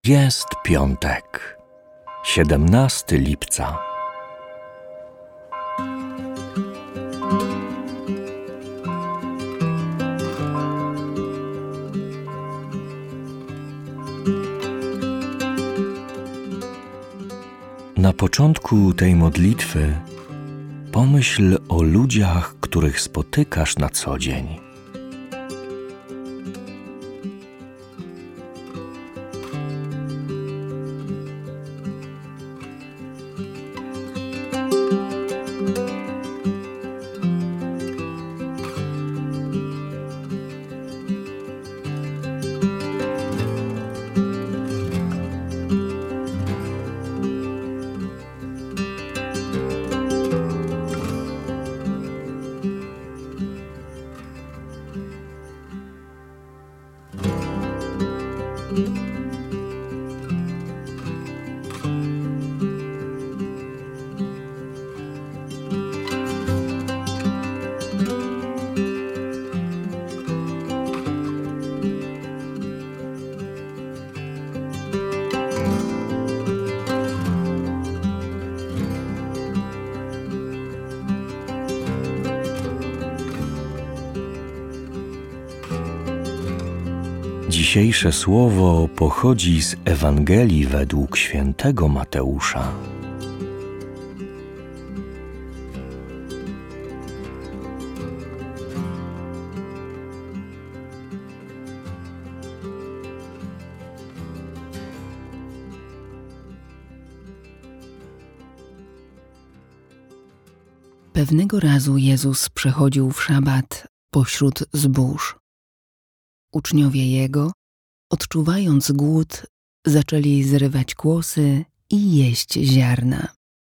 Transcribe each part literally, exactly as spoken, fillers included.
Jest piątek, siedemnastego lipca. Na początku tej modlitwy pomyśl o ludziach, których spotykasz na co dzień. Dzisiejsze słowo pochodzi z Ewangelii według świętego Mateusza. Pewnego razu Jezus przechodził w szabat pośród zbóż. Uczniowie Jego, odczuwając głód, zaczęli zrywać kłosy i jeść ziarna.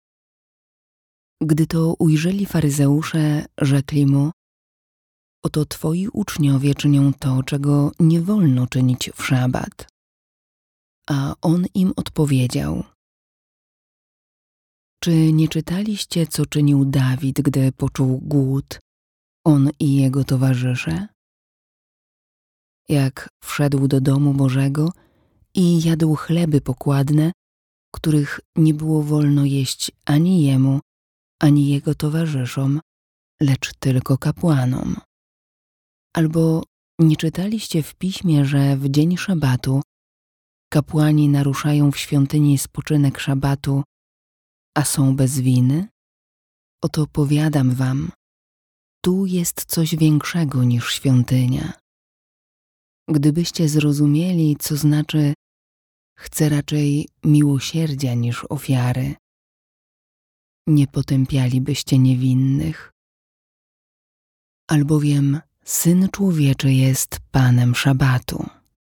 Gdy to ujrzeli faryzeusze, rzekli mu: oto twoi uczniowie czynią to, czego nie wolno czynić w szabat. A on im odpowiedział: czy nie czytaliście, co czynił Dawid, gdy poczuł głód, on i jego towarzysze? Jak wszedł do domu Bożego i jadł chleby pokładne, których nie było wolno jeść ani jemu, ani jego towarzyszom, lecz tylko kapłanom. Albo nie czytaliście w Piśmie, że w dzień szabatu kapłani naruszają w świątyni spoczynek szabatu, a są bez winy? Oto powiadam wam, tu jest coś większego niż świątynia. Gdybyście zrozumieli, co znaczy chcę raczej miłosierdzia niż ofiary, nie potępialibyście niewinnych. Albowiem Syn Człowieczy jest Panem szabatu.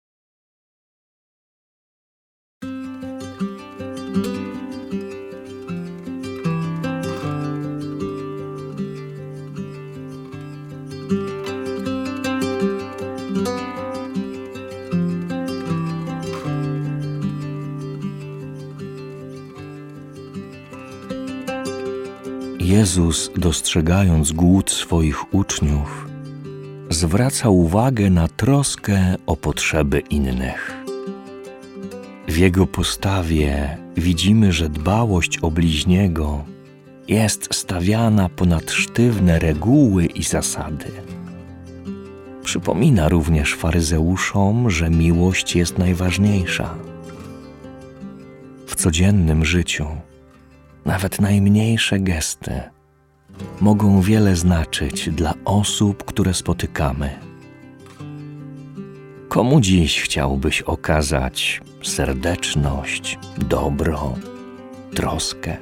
Jezus, dostrzegając głód swoich uczniów, zwraca uwagę na troskę o potrzeby innych. W Jego postawie widzimy, że dbałość o bliźniego jest stawiana ponad sztywne reguły i zasady. Przypomina również faryzeuszom, że miłość jest najważniejsza. W codziennym życiu nawet najmniejsze gesty mogą wiele znaczyć dla osób, które spotykamy. Komu dziś chciałbyś okazać serdeczność, dobro, troskę?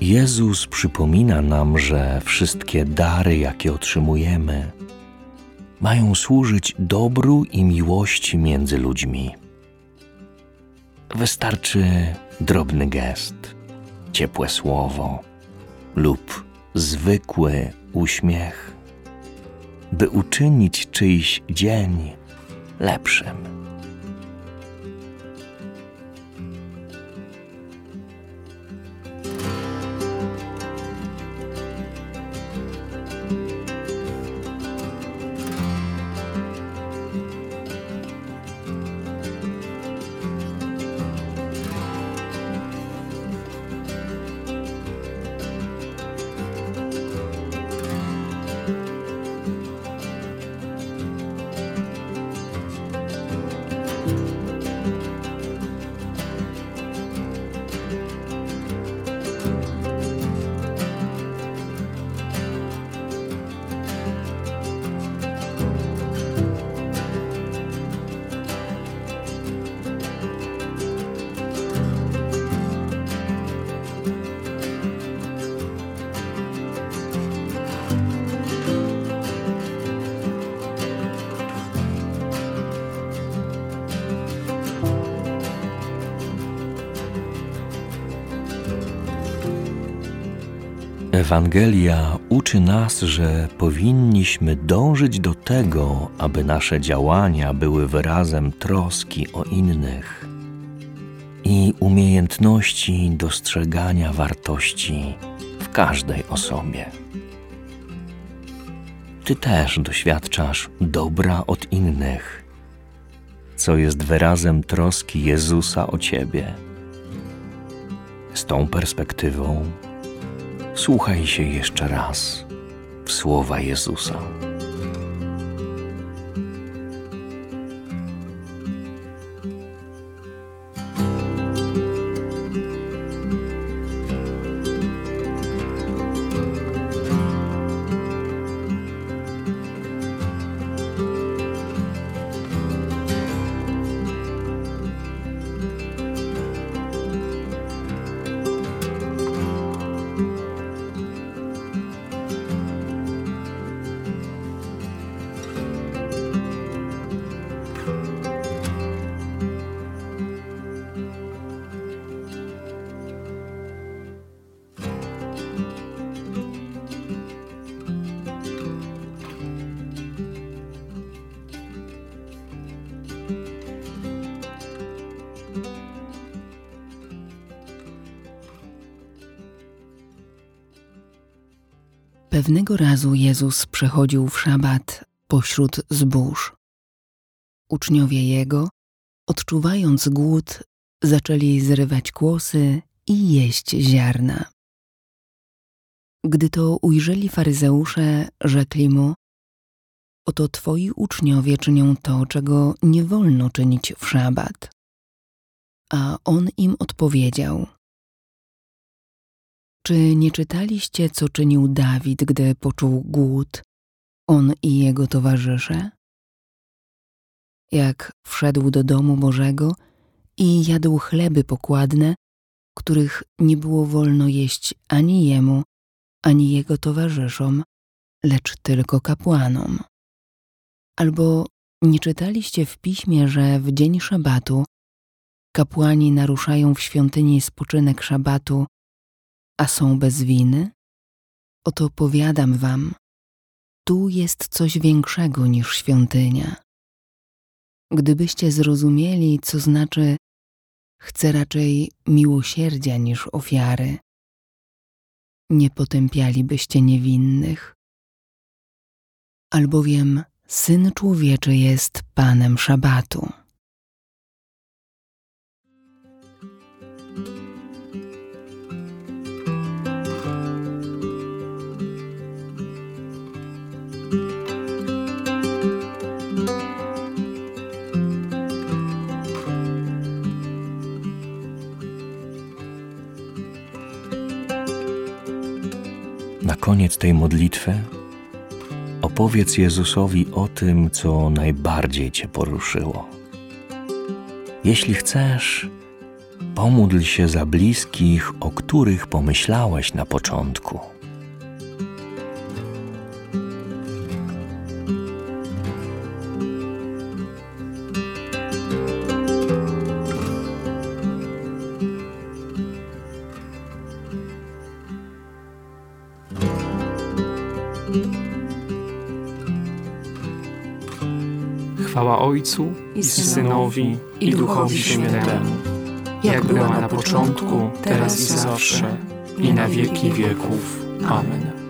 Jezus przypomina nam, że wszystkie dary, jakie otrzymujemy, mają służyć dobru i miłości między ludźmi. Wystarczy drobny gest, ciepłe słowo lub zwykły uśmiech, by uczynić czyjś dzień lepszym. Ewangelia uczy nas, że powinniśmy dążyć do tego, aby nasze działania były wyrazem troski o innych i umiejętności dostrzegania wartości w każdej osobie. Ty też doświadczasz dobra od innych, co jest wyrazem troski Jezusa o ciebie. Z tą perspektywą słuchaj się jeszcze raz w słowa Jezusa. Pewnego razu Jezus przechodził w szabat pośród zbóż. Uczniowie Jego, odczuwając głód, zaczęli zrywać kłosy i jeść ziarna. Gdy to ujrzeli faryzeusze, rzekli mu: oto twoi uczniowie czynią to, czego nie wolno czynić w szabat. A on im odpowiedział: czy nie czytaliście, co czynił Dawid, gdy poczuł głód, on i jego towarzysze? Jak wszedł do domu Bożego i jadł chleby pokładne, których nie było wolno jeść ani jemu, ani jego towarzyszom, lecz tylko kapłanom. Albo nie czytaliście w Piśmie, że w dzień szabatu kapłani naruszają w świątyni spoczynek szabatu, a są bez winy? Oto powiadam wam, tu jest coś większego niż świątynia. Gdybyście zrozumieli, co znaczy chcę raczej miłosierdzia niż ofiary, nie potępialibyście niewinnych. Albowiem Syn Człowieczy jest Panem szabatu. Na koniec tej modlitwy opowiedz Jezusowi o tym, co najbardziej cię poruszyło. Jeśli chcesz, Pomódl się za bliskich, o których pomyślałeś na początku. Chwała Ojcu i Synowi, i Duchowi Świętemu, jak była na początku, teraz i zawsze, i na wieki wieków. Amen.